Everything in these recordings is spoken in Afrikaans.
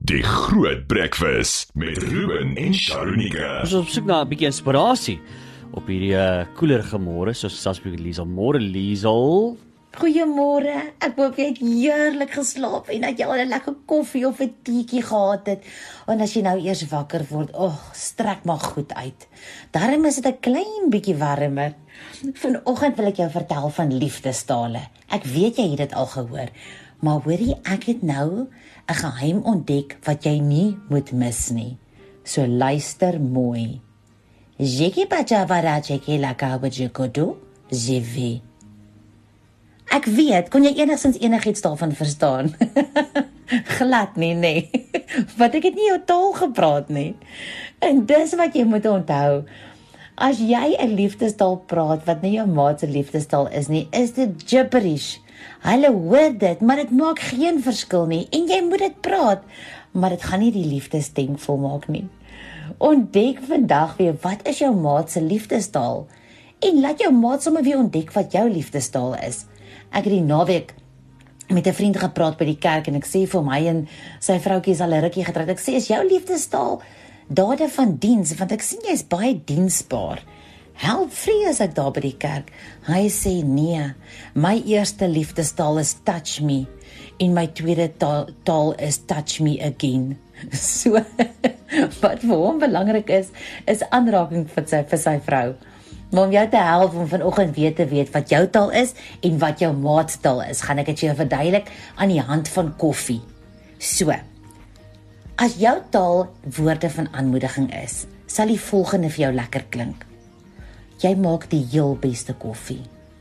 Die Groot Breakfast met Ruben en Sharonika. Ons is op soek na 'n bietjie inspirasie op hierdie koelerige môre, soos Sasbie Liesel. Môre Liesel. Goeiemôre, ek hoop jy het heerlik geslaap en dat jy al 'n lekker koffie of 'n teetjie gehad het. En as jy nou eers wakker word, strek maar goed uit. Daarom is dit 'n klein bietjie warmer. Vanoggend wil ek jou vertel van liefdestale. Ek weet jy het dit al gehoor, maar hoorie, ek het nou 'n geheim ontdek wat jy nie moet mis nie. So luister mooi. Jeki pachavara cheki lakawajekodo, jivi. Ek weet, kon jy enigstens enigiets daarvan verstaan? Glad nie, nee. Want ek het nie jou taal gepraat nie. En dis wat jy moet onthou. As jy 'n liefdestaal praat wat nie jou maat se liefdestaal is nie, is dit gibberish. Hulle hoor dit, maar dit maak geen verskil nie. En jy moet dit praat, maar dit gaan nie die liefdestem volmaak nie. Ontdek vandag weer, wat is jou maat se liefdestaal? En laat jou maat sommer weer ontdek wat jou liefdestaal is. Ek het die naweek met 'n vriend gepraat by die kerk en ek sê vir hom, hy en sy vroutjie is al 'n rukkie getroud. Ek sê, is jou liefdestaal dade van diens? Want ek sien jy's baie diensbaar. Help vrye as ek daar by die kerk. Hy sê, nee, my eerste liefdestaal is touch me en my tweede taal is touch me again. So, wat vir hom belangrik is aanraking vir sy vrou. Maar om jou te help om vanoggend weer te weet wat jou taal is en wat jou maat taal is, gaan ek dit jou verduidelik aan die hand van koffie. So, as jou taal woorde van aanmoediging is, sal die volgende vir jou lekker klink. Jy maak die heel beste koffie.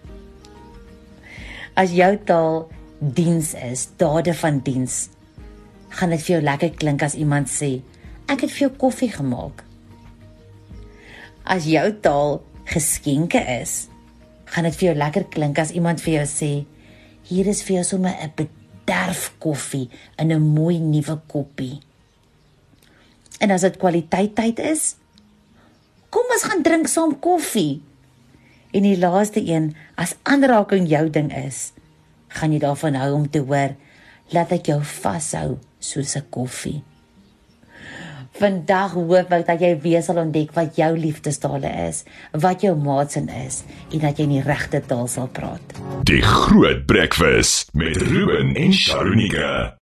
As jou taal diens is, dade van diens, gaan dit vir jou lekker klink as iemand sê, ek het vir jou koffie gemaak. As jou taal geskenke is, gaan dit vir jou lekker klink as iemand vir jou sê, hier is vir jou sommer 'n bederf koffie in 'n mooi nuwe koppie. En as dit kwaliteit tyd is, kom ons gaan drink saam koffie. En die laaste een, as aanraking jou ding is, gaan jy daarvan hou om te hoor, laat ek jou vashou soos 'n koffie. Vandag hoop ek dat jy weer sal ontdek wat jou liefdestale is, wat jou maatsin is, en dat jy in die regte taal sal praat. Die Groot Breakfast met Ruben en Sharonika.